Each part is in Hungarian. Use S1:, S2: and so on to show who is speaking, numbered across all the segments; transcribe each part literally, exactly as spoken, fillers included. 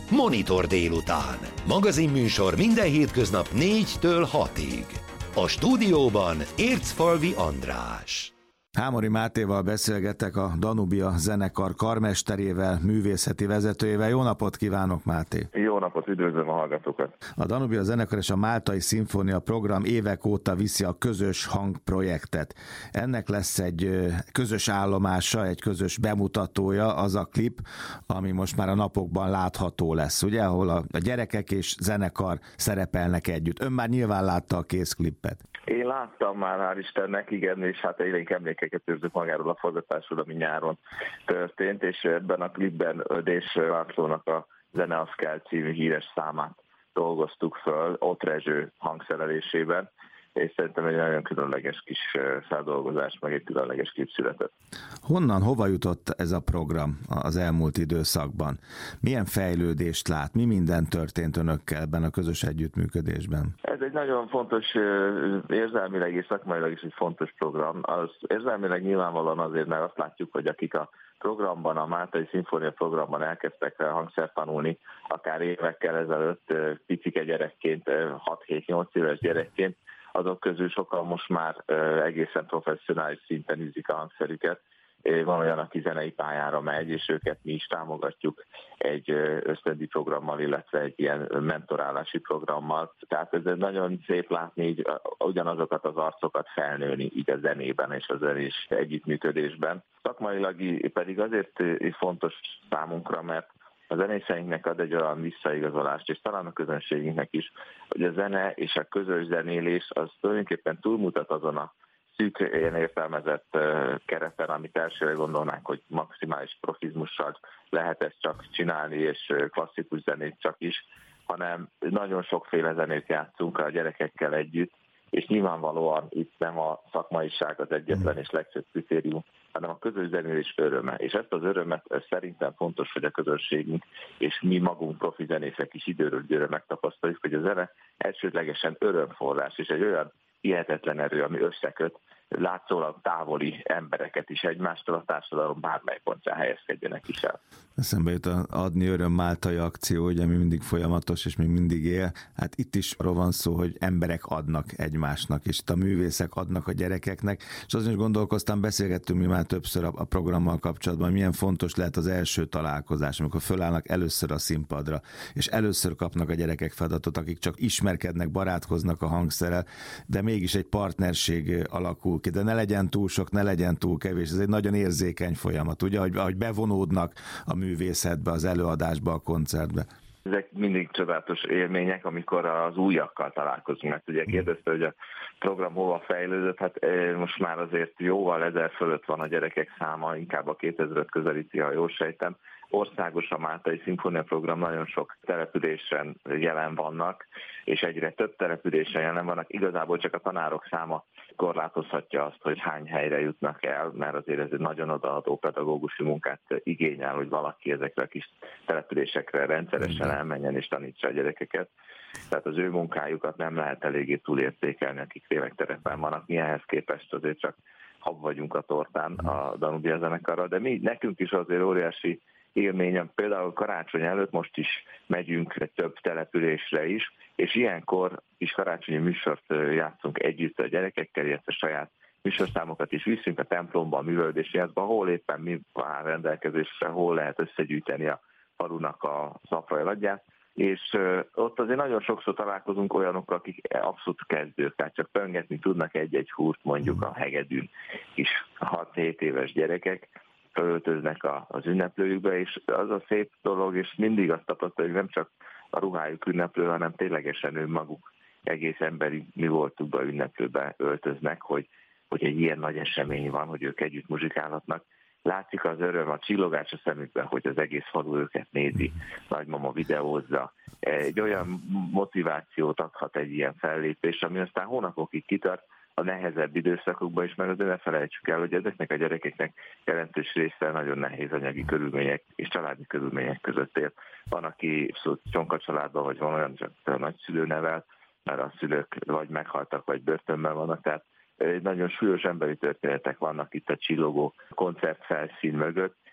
S1: Monitor délután. Magazinműsor minden hétköznap négytől hatig. A stúdióban Ércfalvi András.
S2: Hámori Mátéval beszélgetek, a Danubia zenekar karmesterével, művészeti vezetőjével. Jó napot kívánok, Máté!
S3: Jó napot, üdvözlöm a hallgatókat!
S2: A Danubia zenekar és a Máltai Szimfónia program évek óta viszi a közös hangprojektet. Ennek lesz egy közös állomása, egy közös bemutatója, az a klip, ami most már a napokban látható lesz, ugye, ahol a gyerekek és zenekar szerepelnek együtt. Ön már nyilván látta a kész klippet.
S3: Én láttam már, hál' Istennek, igen, és hát élénk emlékeket őrzök magáról a forgatásról, ami nyáron történt, és ebben a klipben Ödés Lászlónak a Zene az kell című híres számát dolgoztuk föl, Ott Rezső hangszerelésében, és szerintem egy nagyon különleges kis feldolgozás, meg egy különleges klip született.
S2: Honnan, hova jutott ez a program az elmúlt időszakban? Milyen fejlődést lát? Mi minden történt önökkel ebben a közös együttműködésben?
S3: Ez egy nagyon fontos, érzelmileg és szakmailag is egy fontos program. Az érzelmileg nyilvánvalóan azért, mert azt látjuk, hogy akik a programban, a Máltai Szimfónia programban elkezdtek hangszert tanulni, akár évekkel ezelőtt picike gyerekként, hat-hét-nyolc éves gyerekként, azok közül sokan most már egészen professzionális szinten űzik a hangszerüket. Van olyan, aki zenei pályára megy, és őket mi is támogatjuk egy ösztöndíj programmal, illetve egy ilyen mentorálási programmal. Tehát ez nagyon szép látni így ugyanazokat az arcokat felnőni így a zenében és a zenés együttműködésben. Szakmailag pedig azért fontos számunkra, mert a zenészeinknek ad egy olyan visszaigazolást, és talán a közönségünknek is, hogy a zene és a közös zenélés az tulajdonképpen túlmutat azon a szűk, ilyen értelmezett kereten, amit elsőre gondolnánk, hogy maximális profizmussal lehet ezt csak csinálni, és klasszikus zenét csak is, hanem nagyon sokféle zenét játszunk a gyerekekkel együtt, és nyilvánvalóan itt nem a szakmaiság az egyetlen és legfőbb kritérium, hanem a közös zenélés öröme. És ezt az örömet szerintem fontos, hogy a közönségünk és mi magunk profi zenészek is időről időre megtapasztaljuk, hogy a zene elsődlegesen örömforrás, és egy olyan hihetetlen erő, ami összeköt látszólag távoli embereket is egymástól, a társadalom bármely pontján helyezkedjenek is el.
S2: Eszembe jut az Adni Öröm Máltai akció, ugye, ami mindig folyamatos, és még mindig él. Hát itt is arról van szó, hogy emberek adnak egymásnak, és itt a művészek adnak a gyerekeknek, és azon is gondolkoztam, beszélgettünk mi már többször a programmal kapcsolatban, milyen fontos lehet az első találkozás, amikor fölállnak először a színpadra, és először kapnak a gyerekek feladatot, akik csak ismerkednek, barátkoznak a hangszerrel, de mégis egy partnerség alakul ki, de ne legyen túl sok, ne legyen túl kevés. Ez egy nagyon érzékeny folyamat, ugye, ahogy, ahogy bevonódnak a művészetbe, az előadásba, a koncertbe.
S3: Ezek mindig csodálatos élmények, amikor az újakkal találkozunk. Mert ugye kérdezte, hogy a program hova fejlődött, hát most már azért jóval ezer fölött van a gyerekek száma, inkább a kétezret közelíti, ha jól sejtem. Országos a Máltai Szimfónia program, nagyon sok településen jelen vannak, és egyre több településen jelen vannak. Igazából csak a tanárok száma korlátozhatja azt, hogy hány helyre jutnak el, mert azért ez egy nagyon odaadó pedagógusi munkát igényel, hogy valaki ezekre a kis településekre rendszeresen elmenjen és tanítsa a gyerekeket. Tehát az ő munkájukat nem lehet eléggé túlértékelni, akik tényleg terepen vannak. Mi ehhez képest azért csak hab vagyunk a tortán a Danubia zenekarral, de mi, nekünk is azért óriási élményem. Például karácsony előtt most is megyünk egy több településre is, és ilyenkor is karácsonyi műsort játszunk együtt a gyerekekkel, illetve saját műsorszámokat is viszünk a templomba, a művelődési házba, hol éppen mi áll rendelkezésre, hol lehet összegyűjteni a falunak a szapraeladját, és ott azért nagyon sokszor találkozunk olyanokkal, akik abszolút kezdők, tehát csak pöngetni tudnak egy-egy húrt mondjuk a hegedűn, kis hat-hét éves gyerekek, felöltöznek az ünneplőjükbe, és az a szép dolog, és mindig azt tapasztaljuk, hogy nem csak a ruhájuk ünneplő, hanem ténylegesen ő maguk egész emberi mi voltukba ünneplőbe öltöznek, hogy, hogy egy ilyen nagy esemény van, hogy ők együtt muzsikálhatnak. Látszik az öröm, a csillogás a szemükben, hogy az egész falu őket nézi, nagymama videózza. Egy olyan motivációt adhat egy ilyen fellépés, ami aztán hónapokig kitart, a nehezebb időszakokban is, mert ne felejtsük el, hogy ezeknek a gyerekeknek jelentős része nagyon nehéz anyagi körülmények és családi körülmények között él. Van, aki csonka családban, vagy van olyan, csak a nagyszülő nevel, mert a szülők vagy meghaltak, vagy börtönben vannak, tehát nagyon súlyos emberi történetek vannak itt a csillogó koncertfelszín mögött,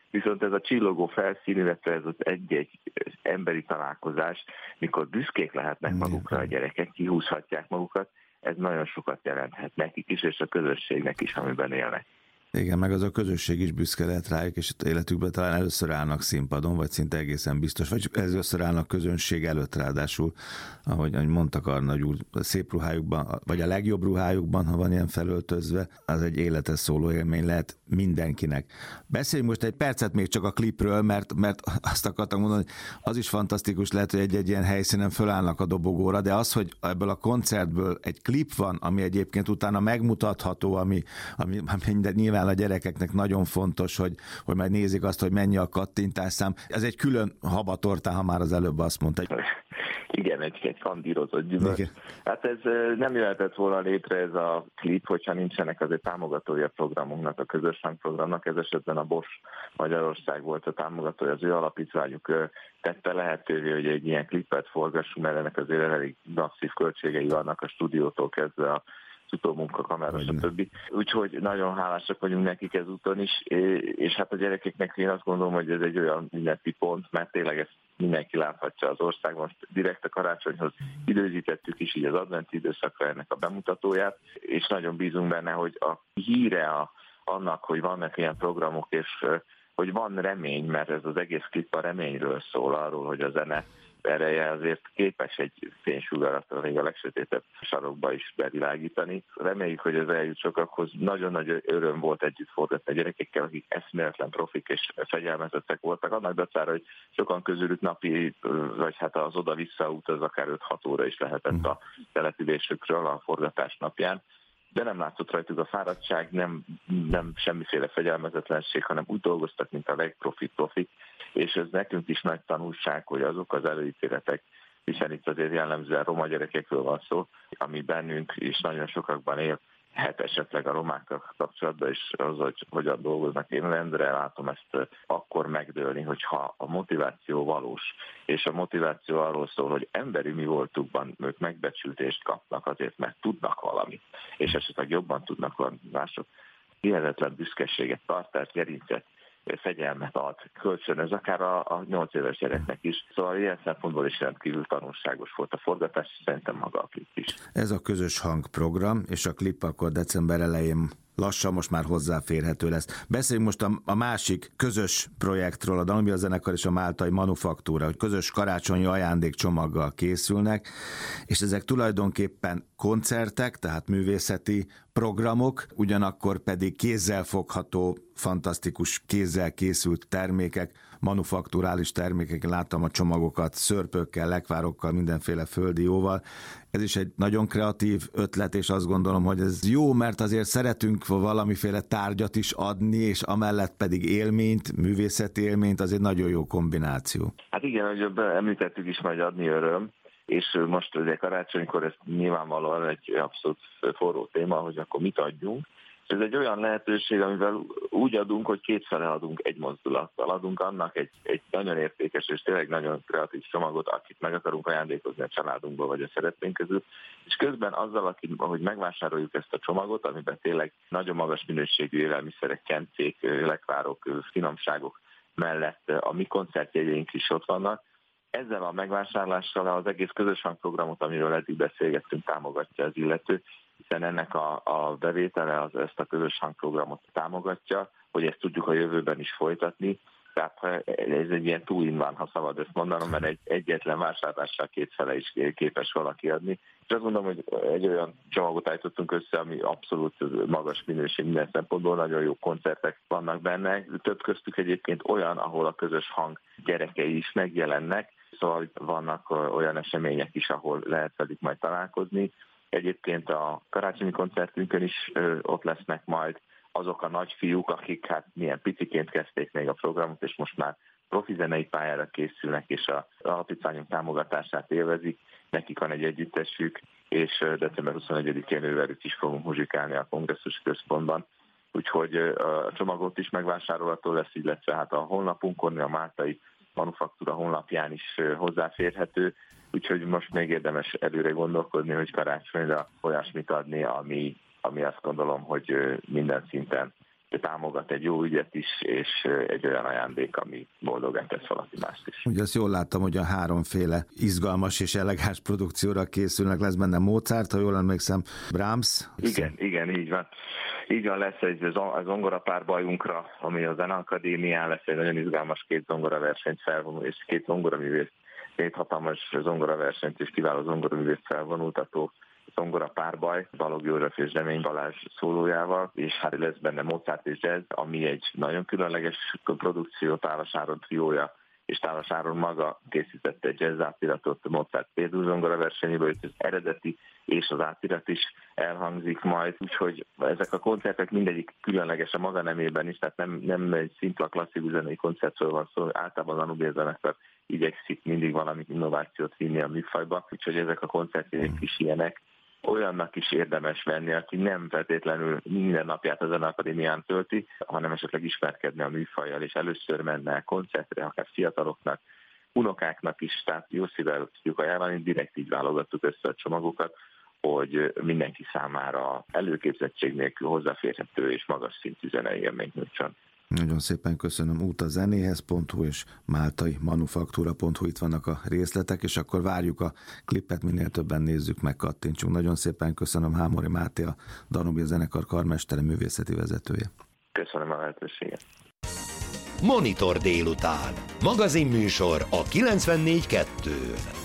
S3: Viszont ez a csillogó felszín, illetve ez az egy-egy emberi találkozás, mikor büszkék lehetnek magukra a gyerekek, kihúzhatják magukat, ez nagyon sokat jelenthet nekik is, és a közösségnek is, amiben élnek.
S2: Igen, meg az a közösség is büszke lehet rájuk, és életükben talán először állnak színpadon, vagy szinte egészen biztos, vagy először állnak közönség előtt ráadásul, ahogy, ahogy mondtak a nagy úr, a szép ruhájukban, vagy a legjobb ruhájukban, ha van ilyen felöltözve, az egy életes szóló élmény lehet mindenkinek. Beszéljünk most egy percet még csak a klipről, mert, mert azt akartam mondani, hogy az is fantasztikus lehet, hogy egy-egy ilyen helyszínen fölállnak a dobogóra, de az, hogy ebből a koncertből egy klip van, ami egyébként utána megmutatható, ami, ami, ami nyilván a gyerekeknek nagyon fontos, hogy, hogy majd nézik azt, hogy mennyi a kattintásszám. Ez egy külön habatortán, ha már az előbb azt mondta.
S3: Igen, egy, egy kandírozott gyümölcs. Hát ez nem jöhetett volna létre ez a klip, hogyha nincsenek azért támogatója a programunknak, a közös hangprogramnak. Ez esetben a Bosch Magyarország volt a támogatója, az ő alapítványuk tette lehetővé, hogy egy ilyen klipet forgassunk, mert ennek azért elég masszív költségei vannak a stúdiótól kezdve a utómunka, kamera, stb. Úgyhogy nagyon hálásak vagyunk nekik ezúton is, és hát a gyerekeknek én azt gondolom, hogy ez egy olyan ünnepi pont, mert tényleg ezt mindenki láthatja az országban. Most direkt a karácsonyhoz időzítettük is így az adventi időszakra ennek a bemutatóját, és nagyon bízunk benne, hogy a híre a, annak, hogy vannak ilyen programok, és hogy van remény, mert ez az egész klip a reményről szól, arról, hogy a zene ereje azért képes egy fénysugarat még a legsötétebb sarokba is bevilágítani. Reméljük, hogy ez eljut sokakhoz. Nagyon nagy öröm volt együtt forgatni a gyerekekkel, akik eszméletlen profik és fegyelmezettek voltak. Annak dacára, hogy sokan közülük napi, vagy hát az oda-vissza út az akár öt-hat óra is lehetett a településükről a forgatás napján. De nem látszott rajtuk a fáradtság, nem, nem semmiféle fegyelmezetlenség, hanem úgy dolgoztak, mint a legprofit profik, és ez nekünk is nagy tanulság, hogy azok az előítéletek, hiszen itt azért jellemzően roma gyerekekről van szó, ami bennünk is nagyon sokakban él, hát esetleg a romákkal kapcsolatban is az, hogy hogyan dolgoznak. Én rendre látom ezt akkor megdőlni, hogyha a motiváció valós, és a motiváció arról szól, hogy emberi mi voltukban ők megbecsültést kapnak azért, mert tudnak valamit, és esetleg jobban tudnak valami mások. Hihetetlen büszkeséget, tartást, gerincet, fegyelmet ad, kölcsönöz, akár a nyolc éves gyereknek is. Szóval ilyen szempontból is rendkívül tanulságos volt a forgatás, és szerintem maga a klip is.
S2: Ez a közös hangprogram, és a klip akkor december elején lassan most már hozzáférhető lesz. Beszéljünk most a, a másik közös projektről, a Danubia zenekar és a máltai Manufaktúra, hogy közös karácsonyi ajándékcsomaggal készülnek, és ezek tulajdonképpen koncertek, tehát művészeti programok, ugyanakkor pedig kézzel fogható, fantasztikus kézzel készült termékek, manufakturális termékek, láttam a csomagokat, szörpökkel, lekvárokkal, mindenféle földi jóval. Ez is egy nagyon kreatív ötlet, és azt gondolom, hogy ez jó, mert azért szeretünk valamiféle tárgyat is adni, és amellett pedig élményt, művészeti élményt, az egy nagyon jó kombináció.
S3: Hát igen, hogy említettük is, majd adni öröm, és most ugye karácsonykor ez nyilvánvalóan egy abszolút forró téma, hogy akkor mit adjunk. Ez egy olyan lehetőség, amivel úgy adunk, hogy kétfele adunk egy mozdulattal. Adunk annak egy, egy nagyon értékes és tényleg nagyon kreatív csomagot, akit meg akarunk ajándékozni a családunkból vagy a szeretnénk közül, és közben azzal, akit, ahogy megvásároljuk ezt a csomagot, amiben tényleg nagyon magas minőségű élelmiszerek, kencék, lekvárok, finomságok mellett a mi koncertjegyeink is ott vannak, ezzel a megvásárlással az egész közös hangprogramot, amiről eddig beszélgettünk, támogatja az illető, hiszen ennek a, a bevétele az ezt a közös hangprogramot támogatja, hogy ezt tudjuk a jövőben is folytatni. Tehát ez egy ilyen two-in-one, ha szabad ezt mondanom, mert egy egyetlen vásárlással kétfele is képes valaki adni. És azt mondom, hogy egy olyan csomagot állítottunk össze, ami abszolút magas minőség minden szempontból, nagyon jó koncertek vannak benne. Több köztük egyébként olyan, ahol a közös hang gyerekei is megjelennek, szóval vannak olyan események is, ahol lehet velük majd találkozni. Egyébként a karácsonyi koncertünkön is ott lesznek majd azok a nagyfiúk, akik hát milyen piciként kezdték még a programot, és most már profi zenei pályára készülnek, és az alapítványunk támogatását élvezik. Nekik van egy együttesük, és december huszonegyedikén ővelük is fogunk muzsikálni a kongresszus központban. Úgyhogy a csomagot is megvásárolható lesz, illetve hát a honlapunkon, a máltai Manufaktúra honlapján is hozzáférhető. Úgyhogy most még érdemes előre gondolkodni, hogy karácsonyra olyasmit adni, ami, ami azt gondolom, hogy minden szinten támogat egy jó ügyet is, és egy olyan ajándék, ami boldogán tesz valaki mást is.
S2: Ugye azt jól láttam, hogy a háromféle izgalmas és elegáns produkcióra készülnek, lesz benne Mozart, ha jól emlékszem, Brahms.
S3: Igen, igen, így van. Így van, lesz egy zongorapárbajunkra, ami a Zeneakadémián lesz egy nagyon izgalmas két zongoraversenyt felvonul, és két zongoraművész, két hatalmas zongoraversenyt és kiváló zongoraművész felvonultató zongora párbaj, Balogh József és Zsemény Balázs szólójával, és hát lesz benne Mozart és jazz, ami egy nagyon különleges produkció, Tálas Áron triója, és Tálas Áron maga készítette egy jazz átiratot Mozart például zongora versenyéből, hogy az eredeti és az átirat is elhangzik majd, úgyhogy ezek a koncertek mindegyik különleges a maga nemében is, tehát nem, nem egy szimpla klasszikus zenei koncertről van szó, általában a Nubia zenekar igyekszik mindig valami innovációt vinni a műfajba, úgyhogy ezek a koncertjék is ilyenek. Olyannak is érdemes venni, aki nem feltétlenül minden napját a Zeneakadémián tölti, hanem esetleg ismerkedni a műfajjal, és először menne koncertre, akár fiataloknak, unokáknak is, tehát jó szívvel tudjuk ajánlani, direkt így válogattuk össze a csomagokat, hogy mindenki számára előképzettség nélkül hozzáférhető és magas szintű zenei élményt nyújtson.
S2: Nagyon szépen köszönöm. Út a zenéhez pont hu és máltai manufaktúra pont hu, itt vannak a részletek, és akkor várjuk a klipet, minél többen nézzük meg, kattintsunk. Nagyon szépen köszönöm Hámori Máté, a Danubia zenekar karmestere, művészeti vezetője.
S3: Köszönöm a lehetőséget.
S1: Monitor délután. Magazinműsor a kilencvennégy kettőn.